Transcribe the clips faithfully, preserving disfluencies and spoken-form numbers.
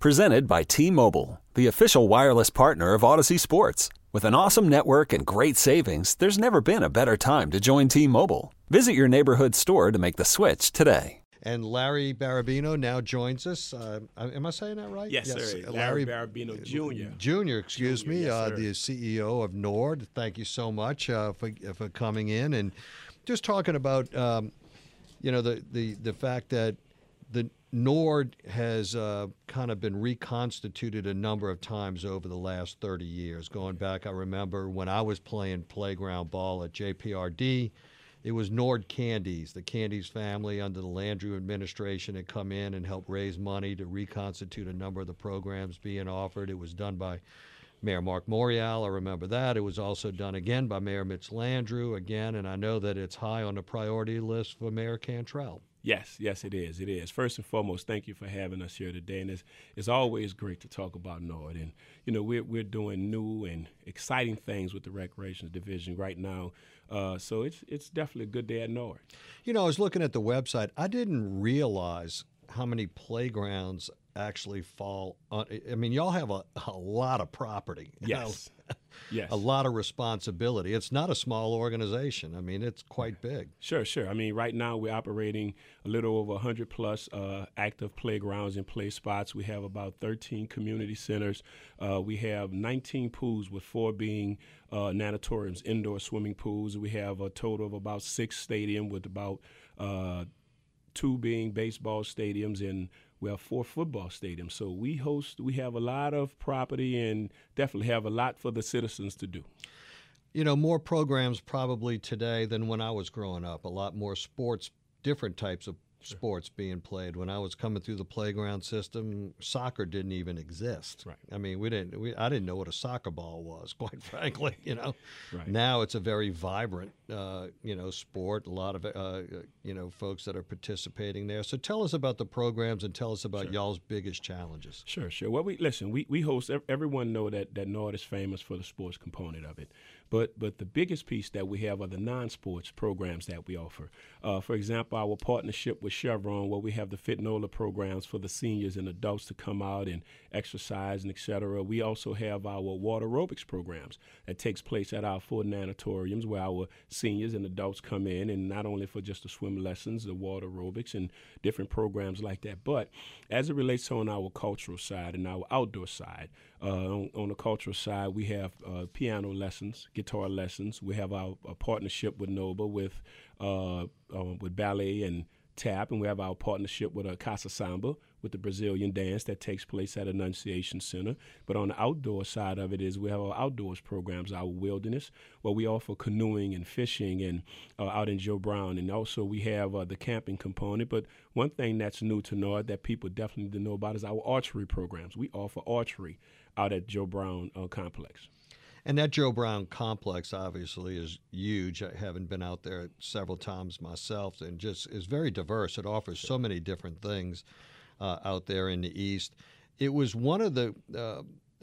Presented by T-Mobile, the official wireless partner of Odyssey Sports. With an awesome network and great savings, there's never been a better time to join T-Mobile. Visit your neighborhood store to make the switch today. And Larry Barabino now joins us. Uh, am I saying that right? Yes, yes, sir. Larry, Larry Barabino Junior Junior, excuse Junior, me, yes, uh, the C E O of Nord. Thank you so much uh, for, for coming in. And just talking about, um, you know, the, the, the fact that the Nord has uh, kind of been reconstituted a number of times over the last thirty years. Going back, I remember when I was playing playground ball at J P R D, it was Nord Candies. The Candies family under the Landrieu administration had come in and helped raise money to reconstitute a number of the programs being offered. It was done by Mayor Mark Morial. I remember that. It was also done again by Mayor Mitch Landrieu again, and I know that it's high on the priority list for Mayor Cantrell. Yes, yes, it is. It is. First and foremost, thank you for having us here today. And it's, it's always great to talk about Nord. And, you know, we're, we're doing new and exciting things with the Recreations Division right now. Uh, so it's it's definitely a good day at Nord. You know, I was looking at the website. I didn't realize how many playgrounds actually fall on. I mean, y'all have a, a lot of property. Yes. Yes. A lot of responsibility. It's not a small organization. I mean, it's quite big. Sure, sure. I mean, right now we're operating a little over one hundred plus uh, active playgrounds and play spots. We have about thirteen community centers. Uh, we have nineteen pools, with four being uh, natatoriums, indoor swimming pools. We have a total of about six stadiums, with about uh, two being baseball stadiums, and we have four football stadiums. So we host, we have a lot of property and definitely have a lot for the citizens to do. You know, more programs probably today than when I was growing up. A lot more sports, different types of sure. sports being played. When I was coming through the playground system, soccer didn't even exist. Right. I mean, we didn't. We, I didn't know what a soccer ball was, quite frankly. You know, right. Now it's a very vibrant, uh, you know, sport. A lot of uh, you know folks that are participating there. So tell us about the programs and tell us about sure. y'all's biggest challenges. Sure, sure. Well, we listen. We we host. Everyone know that that Nord is famous for the sports component of it. But but the biggest piece that we have are the non-sports programs that we offer. Uh, for example, our partnership with Chevron, where we have the Fitnola programs for the seniors and adults to come out and exercise and et cetera. We also have our water aerobics programs that takes place at our four natatoriums, where our seniors and adults come in, and not only for just the swim lessons, the water aerobics, and different programs like that. But as it relates to on our cultural side and our outdoor side, uh, on, on the cultural side, we have uh, piano lessons, guitar lessons. We have our, our partnership with Nova with uh, uh, with ballet and tap, and we have our partnership with uh, Casa Samba with the Brazilian dance that takes place at Annunciation Center. But on the outdoor side of it is we have our outdoors programs, our wilderness, where we offer canoeing and fishing and uh, out in Joe Brown. And also we have uh, the camping component. But one thing that's new to Nord that people definitely need to know about is our archery programs. We offer archery out at Joe Brown uh, Complex. And that Joe Brown complex obviously is huge. I haven't been out there several times myself, and just is very diverse. It offers so many different things uh, out there in the East. It was one of the uh,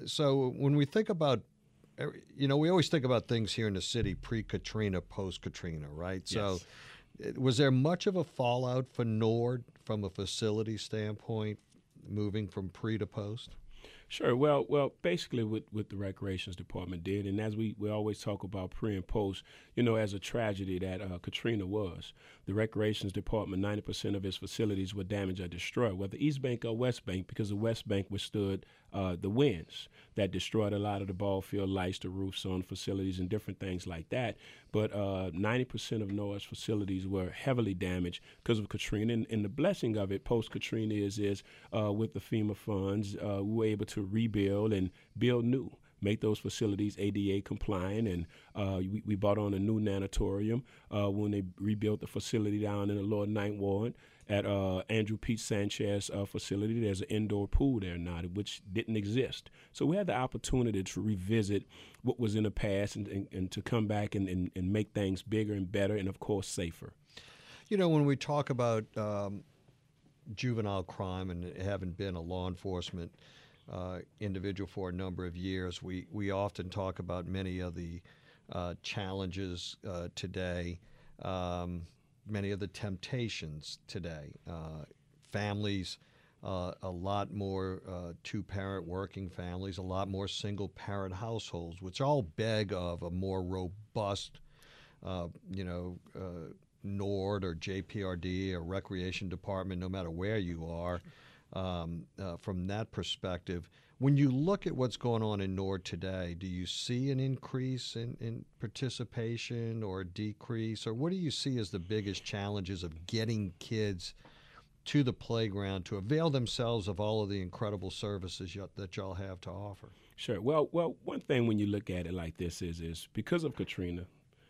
so when we think about, you know, we always think about things here in the city pre-Katrina, post-Katrina, right? Yes. So was there much of a fallout for Nord from a facility standpoint, moving from pre to post? Sure. Well, well, basically what, what the Recreations Department did, and as we, we always talk about pre and post, you know, as a tragedy that uh, Katrina was, the Recreations Department, ninety percent of its facilities were damaged or destroyed, whether East Bank or West Bank, because the West Bank withstood uh, the winds that destroyed a lot of the ball field lights, the roofs on facilities, and different things like that. But uh, ninety percent of Nord's facilities were heavily damaged because of Katrina. And, and the blessing of it post-Katrina is, is uh, with the FEMA funds, uh, we were able to rebuild and build new, make those facilities A D A compliant. And uh, we, we brought on a new natatorium uh, when they rebuilt the facility down in the Lower Ninth Ward at uh, Andrew Pete Sanchez uh, facility. There's an indoor pool there now, which didn't exist. So we had the opportunity to revisit what was in the past and, and, and to come back and, and, and make things bigger and better and, of course, safer. You know, when we talk about um, juvenile crime and having been a law enforcement uh, individual for a number of years, we, we often talk about many of the uh, challenges uh, today, um, many of the temptations today. Uh, families uh, a lot more uh, two-parent working families, a lot more single-parent households, which all beg of a more robust, uh, you know, uh, NORD or J P R D or Recreation Department, no matter where you are, um, uh, from that perspective. When you look at what's going on in NORD today, do you see an increase in, in participation or a decrease? Or what do you see as the biggest challenges of getting kids to the playground to avail themselves of all of the incredible services y- that y'all have to offer? Sure. Well, well, one thing when you look at it like this is, is because of Katrina,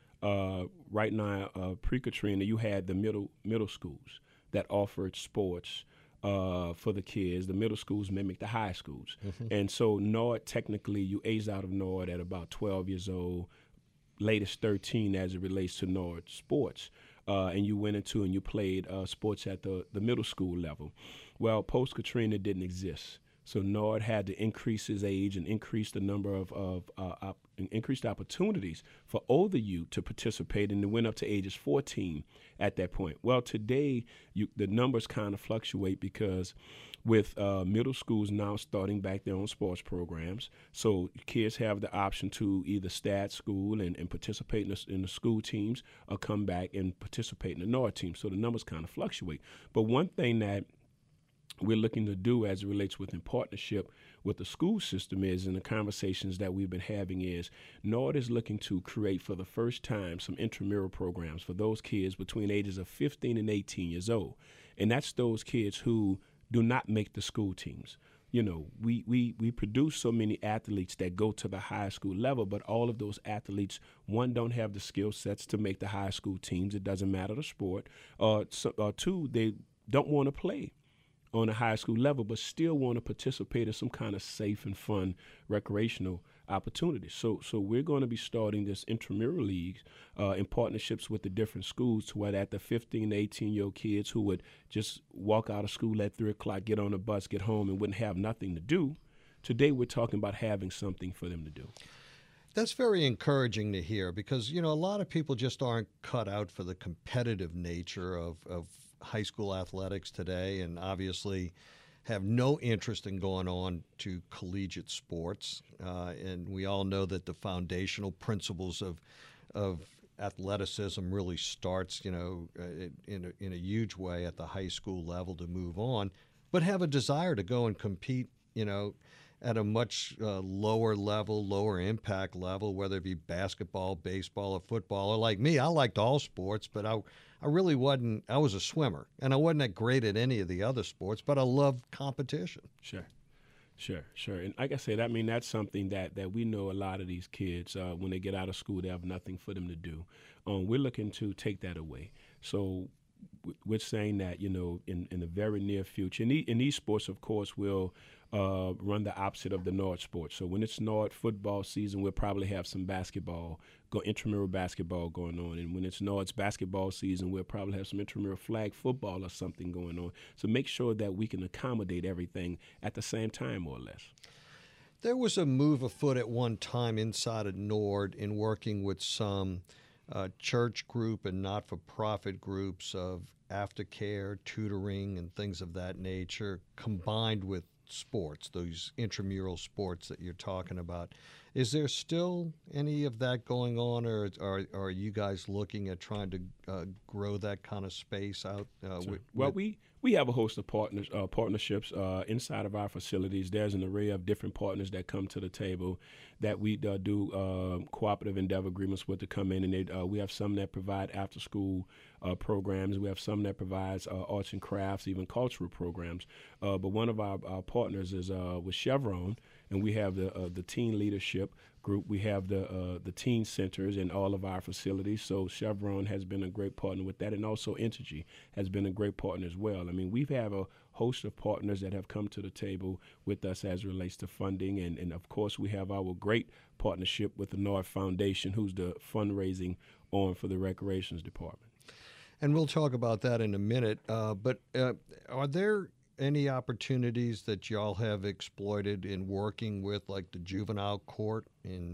uh, right now, uh, pre-Katrina, you had the middle middle schools that offered sports uh, for the kids. The middle schools mimic the high schools. Mm-hmm. And so NORD, technically, you aged out of NORD at about twelve years old, latest thirteen as it relates to NORD sports. Uh, and you went into and you played uh, sports at the, the middle school level. Well, post-Katrina didn't exist. So NORD had to increase his age and increase the number of, of uh, op- increased opportunities for older youth to participate, and it went up to ages fourteen at that point. Well, today you, the numbers kind of fluctuate because with uh, middle schools now starting back their own sports programs, so kids have the option to either stay at school and, and participate in the, in the school teams or come back and participate in the NORD team. So the numbers kind of fluctuate. But one thing that we're looking to do as it relates within partnership with the school system is, in the conversations that we've been having, is NORD is looking to create for the first time some intramural programs for those kids between ages of fifteen and eighteen years old. And that's those kids who do not make the school teams. You know, we, we, we produce so many athletes that go to the high school level, but all of those athletes, one, don't have the skill sets to make the high school teams. It doesn't matter the sport. Uh, so, uh, two, they don't want to play on a high school level, but still want to participate in some kind of safe and fun recreational opportunities. So so we're going to be starting this intramural league uh, in partnerships with the different schools, to where at the fifteen to eighteen-year-old kids who would just walk out of school at three o'clock, get on a bus, get home, and wouldn't have nothing to do. Today we're talking about having something for them to do. That's very encouraging to hear, because, you know, a lot of people just aren't cut out for the competitive nature of, of high school athletics today, and obviously have no interest in going on to collegiate sports. Uh, and we all know that the foundational principles of of athleticism really starts, you know, in a, in a huge way at the high school level to move on, but have a desire to go and compete, you know, at a much uh, lower level, lower impact level, whether it be basketball, baseball, or football. Or like me, I liked all sports, but I, I really wasn't, I was a swimmer, and I wasn't that great at any of the other sports, but I loved competition. Sure. Sure, sure. And like I said, I mean, that's something that, that we know a lot of these kids, uh, when they get out of school, they have nothing for them to do. Um, we're looking to take that away. So we're saying that, you know, in, in the very near future, and, e- and these sports, of course, will uh, run the opposite of the NORD sports. So when it's NORD football season, we'll probably have some basketball, go intramural basketball going on. And when it's NORD's basketball season, we'll probably have some intramural flag football or something going on. So make sure that we can accommodate everything at the same time, more or less. There was a move afoot at one time inside of NORD in working with some uh, church group and not-for-profit groups of aftercare, tutoring, and things of that nature, combined with sports, those intramural sports that you're talking about. Is there still any of that going on, or are, are you guys looking at trying to uh, grow that kind of space out? Uh, Sure. with, well, with... we, we have a host of partners, uh, partnerships uh, inside of our facilities. There's an array of different partners that come to the table that we uh, do uh, cooperative endeavor agreements with to come in, and they, uh, we have some that provide after-school uh, programs. We have some that provides uh, arts and crafts, even cultural programs. Uh, but one of our, our partners is uh, with Chevron, and we have the uh, the teen leadership group. We have the uh, the teen centers in all of our facilities. So Chevron has been a great partner with that, and also Entergy has been a great partner as well. I mean, we have a host of partners that have come to the table with us as it relates to funding, and, and of course we have our great partnership with the NORD Foundation, who's the fundraising arm for the Recreations Department. And we'll talk about that in a minute. Uh, but uh, are there any opportunities that y'all have exploited in working with, like, the juvenile court in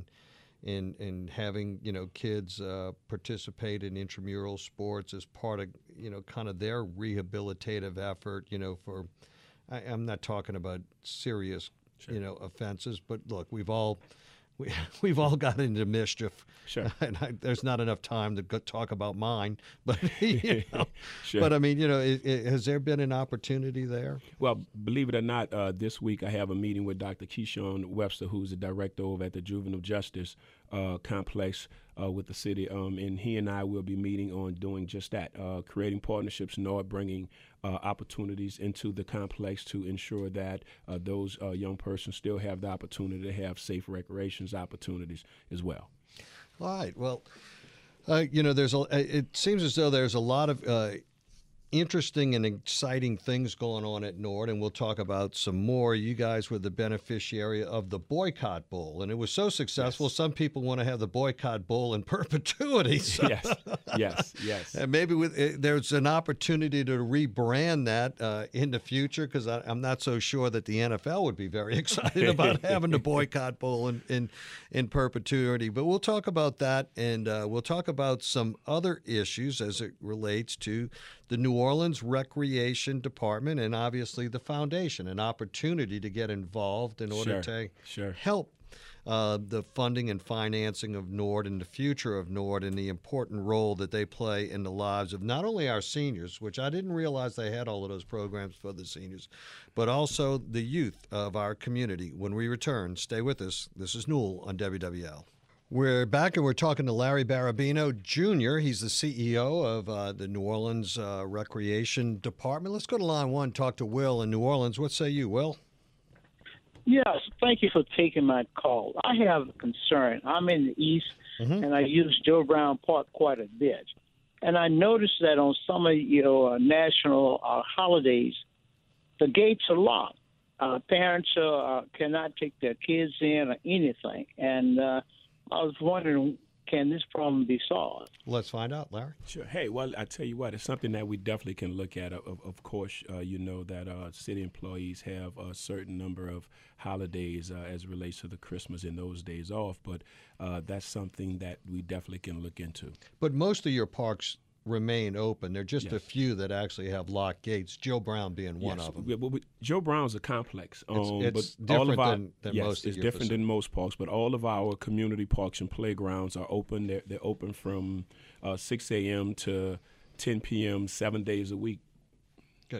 in in having, you know, kids uh, participate in intramural sports as part of, you know, kind of their rehabilitative effort, you know, for I, I'm not talking about serious, Sure. you know, offenses, but look, we've all we, we've all got into mischief. Sure. And I, there's not enough time to go talk about mine, but you know, Sure. but I mean, you know, it, it, has there been an opportunity there? Well, believe it or not, uh, this week I have a meeting with Doctor Keyshawn Webster, who's the director over at the Juvenile Justice uh, Complex uh, with the city, um, and he and I will be meeting on doing just that, uh, creating partnerships, nor bringing uh, opportunities into the complex to ensure that uh, those uh, young persons still have the opportunity to have safe recreations opportunities as well. All right. Well, uh, you know, there's a. It seems as though there's a lot of uh, interesting and exciting things going on at Nord, and we'll talk about some more. You guys were the beneficiary of the Boycott Bowl, and it was so successful. Yes. Some people want to have the Boycott Bowl in perpetuity. So. Yes, yes, yes. And maybe with, uh, there's an opportunity to rebrand that uh, in the future, because I'm not so sure that the N F L would be very excited about having the Boycott Bowl in, in, in perpetuity. But we'll talk about that, and uh, we'll talk about some other issues as it relates to the New Orleans Recreation Department and obviously the foundation, an opportunity to get involved in order Sure, to sure. help uh, the funding and financing of Nord and the future of Nord and the important role that they play in the lives of not only our seniors, which I didn't realize they had all of those programs for the seniors, but also the youth of our community. When we return, stay with us. This is Newell on W W L. We're back and we're talking to Larry Barabino, Junior He's the C E O of uh, the New Orleans uh, Recreation Department. Let's go to line one, talk to Will in New Orleans. What say you, Will? Yes, thank you for taking my call. I have a concern. I'm in the East, Mhm. and I use Joe Brown Park quite a bit. And I noticed that on some of your uh, national uh, holidays, the gates are locked. Uh, parents uh, cannot take their kids in or anything. And uh, I was wondering, can this problem be solved? Let's find out, Larry. Sure. Hey, well, I tell you what, it's something that we definitely can look at. Of, of course, uh, you know that uh, city employees have a certain number of holidays uh, as it relates to the Christmas and those days off, but uh, that's something that we definitely can look into. But most of your parks remain open. There are just a Yes. few that actually have locked gates, Joe Brown being one Yes, of them. we- we- we- Joe Brown's a complex. It's- um, it's but all of different our, than- than yes, most of it's your different facilities. than most parks, but all of our community parks and playgrounds are open. They're, they're open from uh, six a.m. to ten p.m. seven days a week. Good.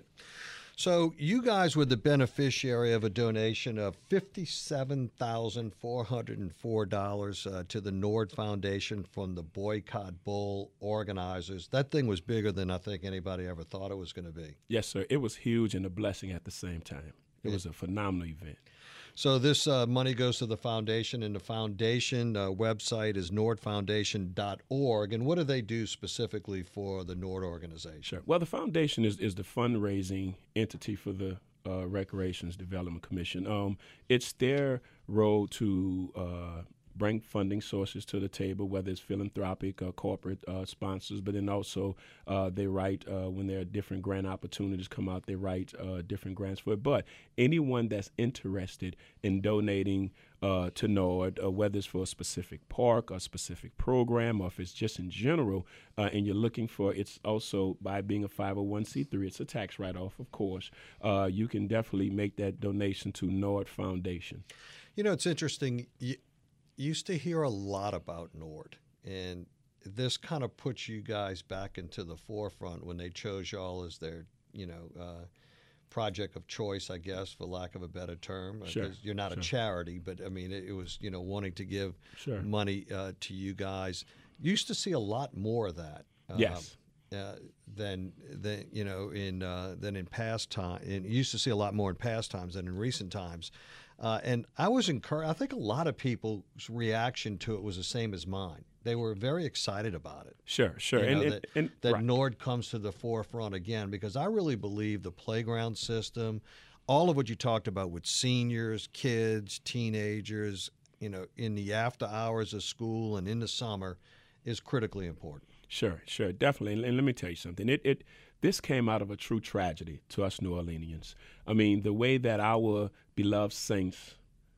So you guys were the beneficiary of a donation of fifty-seven thousand four hundred four dollars uh, to the Nord Foundation from the Boycott Bowl organizers. That thing was bigger than I think anybody ever thought it was going to be. Yes, sir. It was huge and a blessing at the same time. It was a phenomenal event. So this uh, money goes to the foundation, and the foundation uh, website is nord foundation dot org. And what do they do specifically for the Nord organization? Sure. Well, the foundation is, is the fundraising entity for the uh, Recreations Development Commission. Um, it's their role to uh, bring funding sources to the table, whether it's philanthropic or corporate uh, sponsors, but then also uh, they write, uh, when there are different grant opportunities come out, they write uh, different grants for it. But anyone that's interested in donating uh, to Nord, uh, whether it's for a specific park or a specific program, or if it's just in general, uh, and you're looking for, it's also by being a five oh one c three, it's a tax write-off, of course, uh, you can definitely make that donation to Nord Foundation. You know, it's interesting. You used to hear a lot about Nord, and this kind of puts you guys back into the forefront when they chose y'all as their, you know, uh, project of choice, I guess, for lack of a better term. Sure, Because you're not sure. a charity, but I mean, it, it was, you know, wanting to give Sure. money uh, to you guys. Used to see a lot more of that. Uh, Yes. Uh, than than you know in uh, than in past time. And used to see a lot more in past times than in recent times. Uh, and I was encouraged. I think a lot of people's reaction to it was the same as mine. They were very excited about it. Sure, sure. You and, know, and, that and, that right. Nord comes to the forefront again, because I really believe the playground system, all of what you talked about with seniors, kids, teenagers, you know, in the after hours of school and in the summer, is critically important. Sure, sure, definitely. And, and let me tell you something. It, it, this came out of a true tragedy to us New Orleanians. I mean, the way that our beloved saints,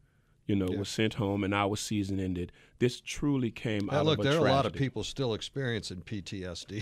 you know, Yeah. was sent home and our season ended. This truly came Now, out look, of a there are a lot of tragedy. people still experiencing P T S D.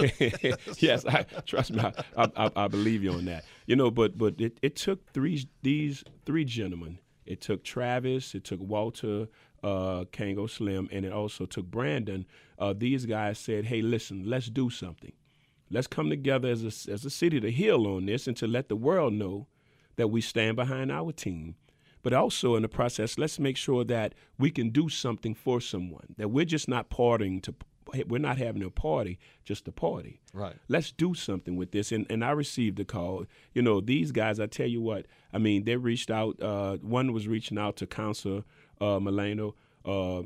Yes, I, trust me, I, I, I believe you on that. You know, but but it, it took three these three gentlemen. It took Travis, it took Walter, uh, Kango Slim, and it also took Brandon. Uh, these guys said, "Hey, listen, let's do something. Let's come together as a, as a city to heal on this and to let the world know that we stand behind our team. But also in the process, let's make sure that we can do something for someone, that we're just not partying to, we're not having a party just to party. Right. Let's do something with this." And and I received a call. You know, these guys, I tell you what, I mean, they reached out. Uh, one was reaching out to Council uh, Moreno. Uh,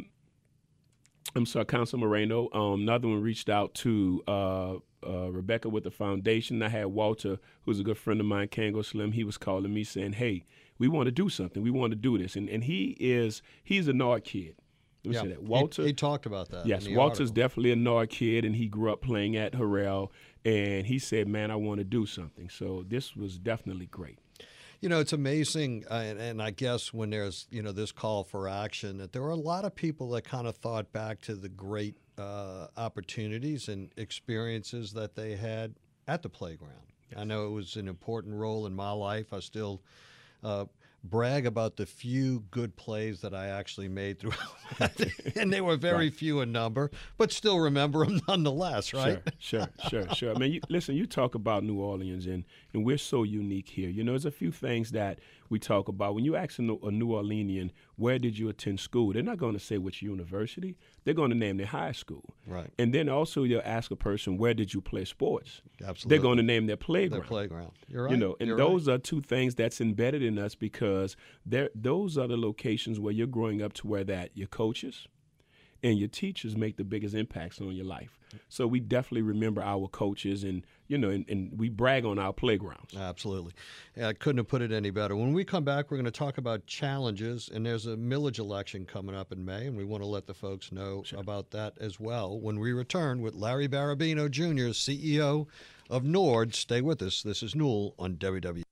I'm sorry, Council Moreno. Um, another one reached out to uh, uh, Rebecca with the foundation. I had Walter, who's a good friend of mine, Kango Slim. He was calling me saying, "Hey, we want to do something. We want to do this." And and he is he's a Nord kid. Let me Yeah. say that. He- Walter. He, talked about that. Yes, in the Walter's article. definitely a Nord kid, and he grew up playing at Harrell. And he said, "Man, I want to do something." So this was definitely great. You know, it's amazing, uh, and, and I guess when there's, you know, this call for action, that there were a lot of people that kind of thought back to the great uh, opportunities and experiences that they had at the playground. I know it was an important role in my life. I still uh, brag about the few good plays that I actually made throughout, and they were very Right. few in number, but still remember them nonetheless, right? Sure, sure, sure, sure. I mean, you, listen, you talk about New Orleans, and, and we're so unique here. You know, there's a few things that we talk about. When you ask a New, a New Orleanian, where did you attend school, they're not going to say which university. They're going to name their high school. Right. And then also you'll ask a person, where did you play sports? Absolutely. They're going to name their Their playground. playground. You're right. You know, and You're those right. are two things that's embedded in us because they're, those are the locations where you're growing up to where that your coaches and your teachers make the biggest impacts on your life. So we definitely remember our coaches and, you know, and, and we brag on our playgrounds. Absolutely. Yeah, I couldn't have put it any better. When we come back, we're going to talk about challenges, and there's a millage election coming up in May, and we want to let the folks know about that as well when we return with Larry Barabino Junior, C E O of Nord. Stay with us. This is Newell on W W.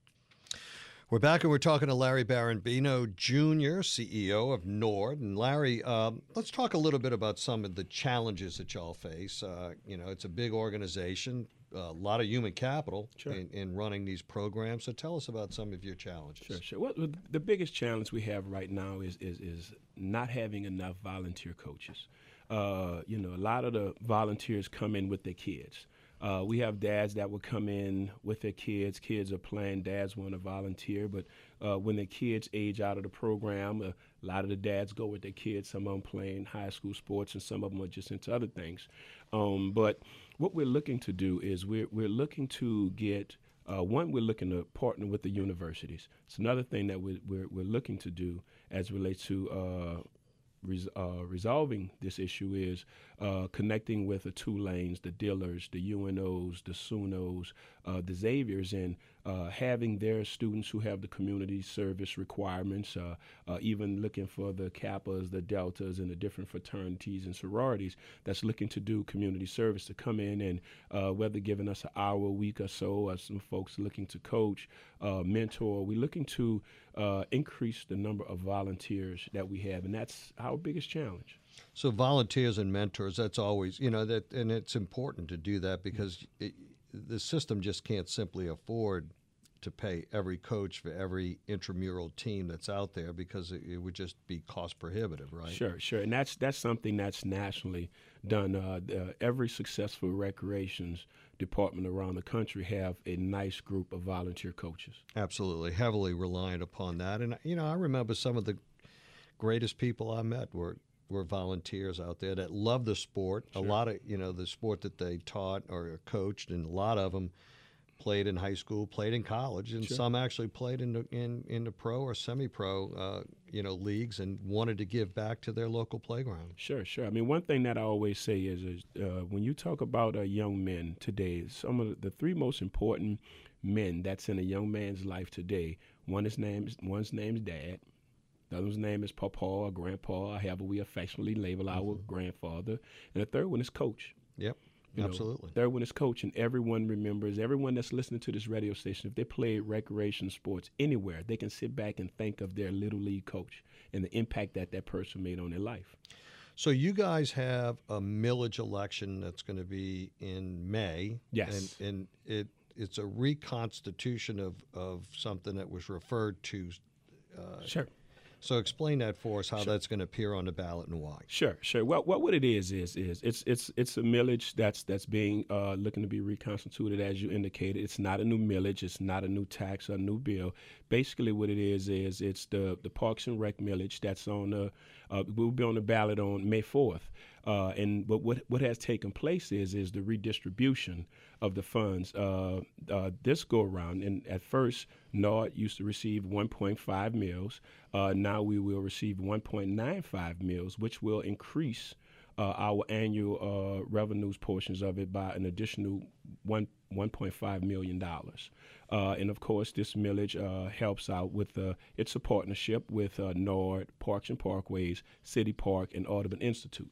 We're back, and we're talking to Larry Barabino Junior, C E O of Nord. And Larry, um, let's talk a little bit about some of the challenges that y'all face. Uh, you know, it's a big organization, a lot of human capital Sure. in, in running these programs. So tell us about some of your challenges. Sure, sure. Well, the biggest challenge we have right now is is, is not having enough volunteer coaches. Uh, you know, a lot of the volunteers come in with their kids. Uh, we have dads that will come in with their kids. Kids are playing. Dads want to volunteer, but uh, when the kids age out of the program, a lot of the dads go with their kids. Some of them playing high school sports, and some of them are just into other things. Um, but what we're looking to do is we're we're looking to get uh, one. We're looking to partner with the universities. It's another thing that we're we're, we're looking to do as it relates to. Uh, Res, uh, resolving this issue is uh, connecting with the Tulanes, the Dillers, the U N Os, the SUNOs, uh, the Xaviers, and uh, having their students who have the community service requirements, uh, uh, even looking for the Kappas, the Deltas, and the different fraternities and sororities that's looking to do community service to come in and uh, whether giving us an hour a week or so, or some folks looking to coach, uh, mentor, we're looking to uh, increase the number of volunteers that we have, and that's our biggest challenge. So volunteers and mentors, that's always, you know, that, and it's important to do that because it, the system just can't simply afford to pay every coach for every intramural team that's out there because it, it would just be cost prohibitive, right? Sure, sure, and that's that's something that's nationally done. Uh, uh, every successful recreations department around the country have a nice group of volunteer coaches. Absolutely, heavily reliant upon that. And you know, I remember some of the greatest people I met were were volunteers out there that loved the sport. Sure. A lot of, you know, the sport that they taught or coached, and a lot of them played in high school, played in college, and Sure. some actually played in the, in, in the pro or semi-pro, uh, you know, leagues and wanted to give back to their local playground. Sure, sure. I mean, one thing that I always say is, is uh, when you talk about uh, young men today, some of the three most important men that's in a young man's life today, one is named, one's name's dad, the other's name is Papa or Grandpa, or however we affectionately label our Mm-hmm. grandfather, and the third one is coach. Yep. You Absolutely. know, third one is coaching. Everyone remembers, everyone that's listening to this radio station, if they play recreation sports anywhere, they can sit back and think of their Little League coach and the impact that that person made on their life. So you guys have a millage election that's going to be in May. Yes. And, and it it's a reconstitution of, of something that was referred to. Uh, Sure. So explain that for us, how Sure. that's going to appear on the ballot and why. Sure, sure. Well, what what it is is is it's it's it's a millage that's that's being uh, looking to be reconstituted, as you indicated. It's not a new millage. It's not a new tax or a new bill. Basically, what it is is it's the the Parks and Rec millage that's on the uh, will be on the ballot on May fourth. Uh, and but what what has taken place is is the redistribution of the funds uh, uh, this go around. And at first, N O R D used to receive one point five mils. Uh, now we will receive one point nine five mils, which will increase uh, our annual uh, revenues portions of it by an additional one one point five million dollars. Uh, and of course, this millage uh, helps out with uh, it's a partnership with uh, N O R D, Parks and Parkways, City Park, and Audubon Institute.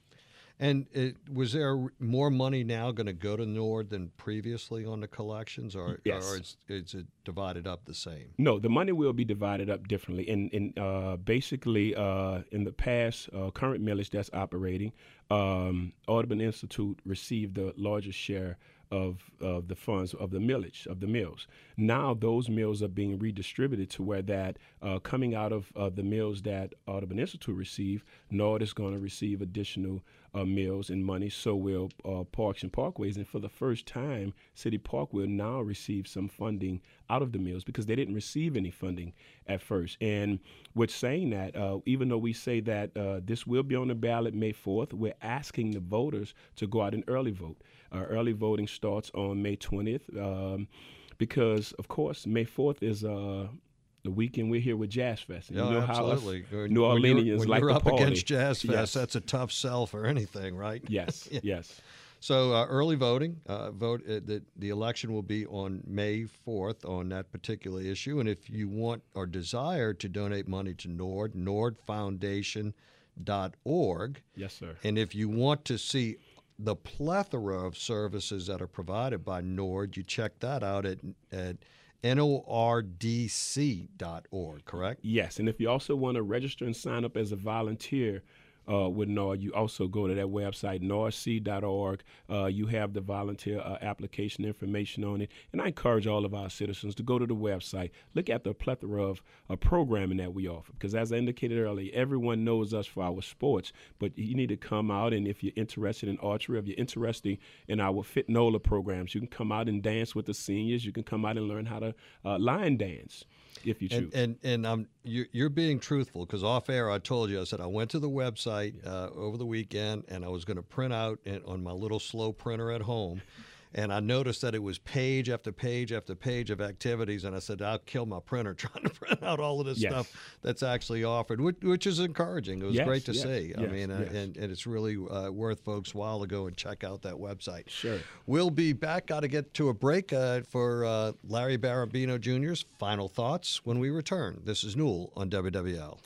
And it, was there more money now going to go to N O R D than previously on the collections, or, Yes. or is, is it divided up the same? No, the money will be divided up differently. And, and uh, basically, uh, in the past, uh, current millage that's operating, um, Audubon Institute received the largest share of, of the funds of the millage, of the mills. Now those mills are being redistributed to where that uh, coming out of uh, the mills that Audubon Institute received, N O R D is going to receive additional uh, mills and money, so will uh, Parks and Parkways. And for the first time, City Park will now receive some funding out of the mills because they didn't receive any funding at first. And with saying that, uh, even though we say that uh, this will be on the ballot May fourth, we're asking the voters to go out and early vote. Uh, early voting starts on May twentieth um, because, of course, May fourth is uh, the weekend we're here with Jazz Fest. And Yeah, you know absolutely. How us When- New when you're- Orleanians when like you're to up party. against Jazz Fest, Yes. that's a tough sell for anything, right? Yes, Yeah. yes. So uh, early voting, uh, vote uh, the, the election will be on May fourth on that particular issue. And if you want or desire to donate money to N O R D, N O R D Foundation dot org. Yes, sir. And if you want to see the plethora of services that are provided by N O R D, you check that out at, at N O R D C dot org, correct? Yes, and if you also want to register and sign up as a volunteer uh, with N O R D, you also go to that website, N O R C dot org. Uh, you have the volunteer uh, application information on it. And I encourage all of our citizens to go to the website, look at the plethora of uh, programming that we offer. Because as I indicated earlier, everyone knows us for our sports, but you need to come out, and if you're interested in archery, if you're interested in our Fit NOLA programs, you can come out and dance with the seniors. You can come out and learn how to uh, line dance, if you choose. And and, and I'm you're, you're being truthful, because off air I told you, I said I went to the website uh, over the weekend and I was going to print out and, on my little slow printer at home, and I noticed that it was page after page after page of activities, and I said I'll kill my printer trying to print out all of this Yes. stuff that's actually offered, which, which is encouraging. It was Yes, great to yes, see. I yes, mean, uh, yes. and, and it's really uh, worth folks' while to go and check out that website. Sure. We'll be back. Got to get to a break uh, for uh, Larry Barabino Junior's final thoughts when we return. This is Newell on W W L.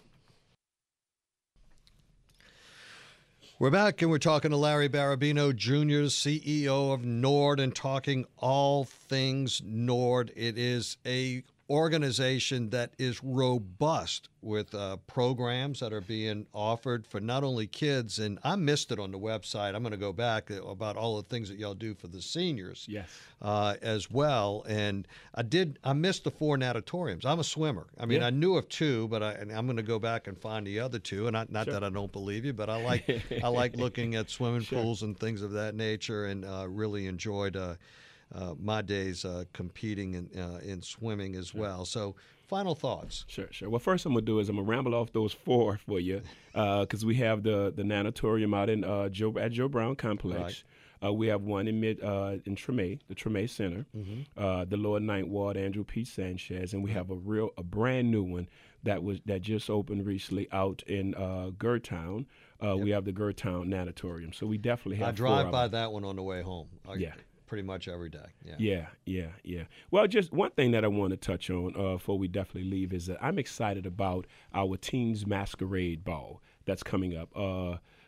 We're back, and we're talking to Larry Barabino Junior, C E O of N O R D, and talking all things N O R D. It is a organization that is robust with uh, programs that are being offered for not only kids, and I missed it on the website. I'm going to go back about all the things that y'all do for the seniors Yes. uh, as well. And I did, I missed the four natatoriums. I'm a swimmer. I mean, Yeah. I knew of two, but I, and I'm going to go back and find the other two. And I, not Sure. that I don't believe you, but I like I like looking at swimming Sure. pools and things of that nature, and uh, really enjoyed uh, uh, my days uh, competing in uh, in swimming as well. So, final thoughts. Sure, sure. Well, first I'm gonna do is I'm gonna ramble off those four for you, because we have the the natatorium out in uh, Joe at Joe Brown Complex. Uh, we have one in mid uh, in Treme, the Treme Center, uh, the Lower Ninth Ward, Andrew P. Sanchez, and we have a real a brand new one that was that just opened recently out in uh, Gertown. Uh, We have the Gertown Natatorium, so we definitely have. I four drive of by them. that one on the way home. I, Yeah. Pretty much every day. Yeah. Yeah, yeah, yeah. Well, just one thing that I want to touch on uh, before we definitely leave is that I'm excited about our Teens Masquerade Ball that's coming up. Uh,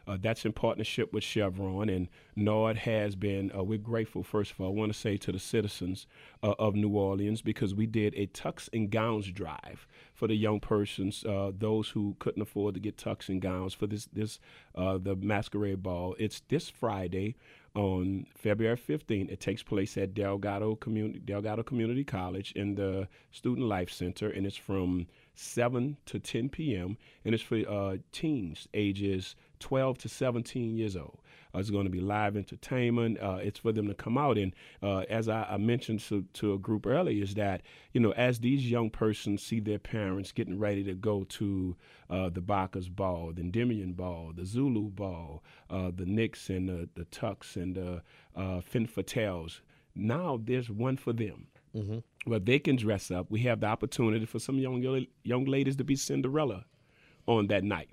Uh, that's in partnership with Chevron, and NORD has been, uh, we're grateful, first of all, I want to say to the citizens uh, of New Orleans, because we did a tux and gowns drive for the young persons, uh, those who couldn't afford to get tux and gowns for this, this uh, the Masquerade Ball. It's this Friday on February fifteenth. It takes place at Delgado Community, Delgado Community College in the Student Life Center, and it's from seven to ten p.m., and it's for uh, teens ages twelve to seventeen years old. Uh, it's going to be live entertainment. Uh, it's for them to come out. And uh, as I, I mentioned to, to a group earlier, is that, you know, as these young persons see their parents getting ready to go to uh, the Bacchus Ball, the Endymion Ball, the Zulu Ball, uh, the Knicks and the, the Tucks and the uh, Fin Fatales, now there's one for them. Mm-hmm. Where they can dress up. We have the opportunity for some young young ladies to be Cinderella on that night.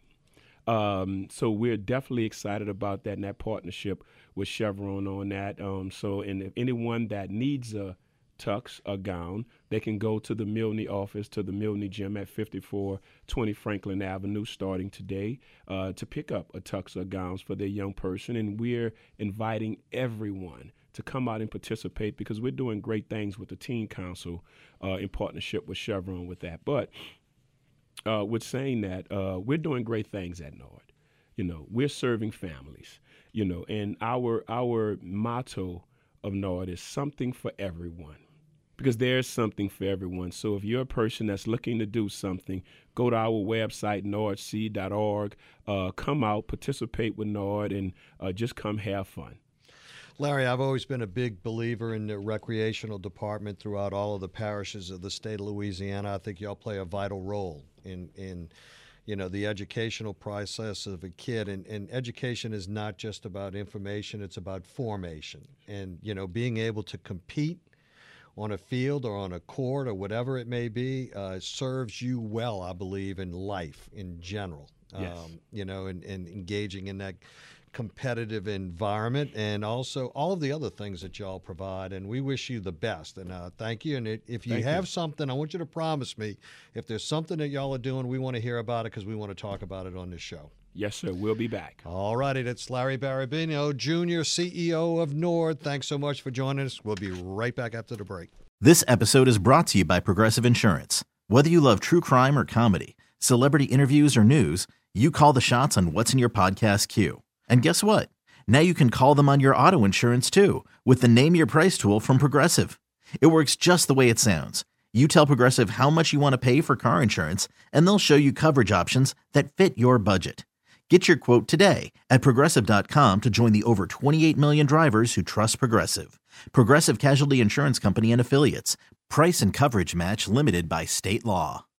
Um, so we're definitely excited about that and that partnership with Chevron on that. Um, so and if anyone that needs a tux, a gown, they can go to the Milne office, to the Milne Gym at fifty-four twenty Franklin Avenue starting today uh, to pick up a tux or gowns for their young person. And we're inviting everyone to come out and participate, because we're doing great things with the Teen Council uh, in partnership with Chevron with that. But uh, with saying that, uh, we're doing great things at NORD. You know, we're serving families, you know, and our our motto of NORD is something for everyone, because there's something for everyone. So if you're a person that's looking to do something, go to our website, nord c dot org, uh, come out, participate with NORD, and uh, just come have fun. Larry, I've always been a big believer in the recreational department throughout all of the parishes of the state of Louisiana. I think y'all play a vital role in, in you know, the educational process of a kid. And, and education is not just about information, it's about formation. And, you know, being able to compete on a field or on a court or whatever it may be uh, serves you well, I believe, in life in general. Yes. Um, you know, and, and engaging in that competitive environment, and also all of the other things that y'all provide. And we wish you the best. And uh, thank you. And it, if you thank have you. something, I want you to promise me, if there's something that y'all are doing, we want to hear about it, because we want to talk about it on this show. Yes, sir. We'll be back. All righty. That's Larry Barabino, Junior C E O of NORD. Thanks so much for joining us. We'll be right back after the break. This episode is brought to you by Progressive Insurance. Whether you love true crime or comedy, celebrity interviews or news, you call the shots on what's in your podcast queue. And guess what? Now you can call them on your auto insurance too, with the Name Your Price tool from Progressive. It works just the way it sounds. You tell Progressive how much you want to pay for car insurance, and they'll show you coverage options that fit your budget. Get your quote today at Progressive dot com to join the over twenty-eight million drivers who trust Progressive. Progressive Casualty Insurance Company and Affiliates. Price and coverage match limited by state law.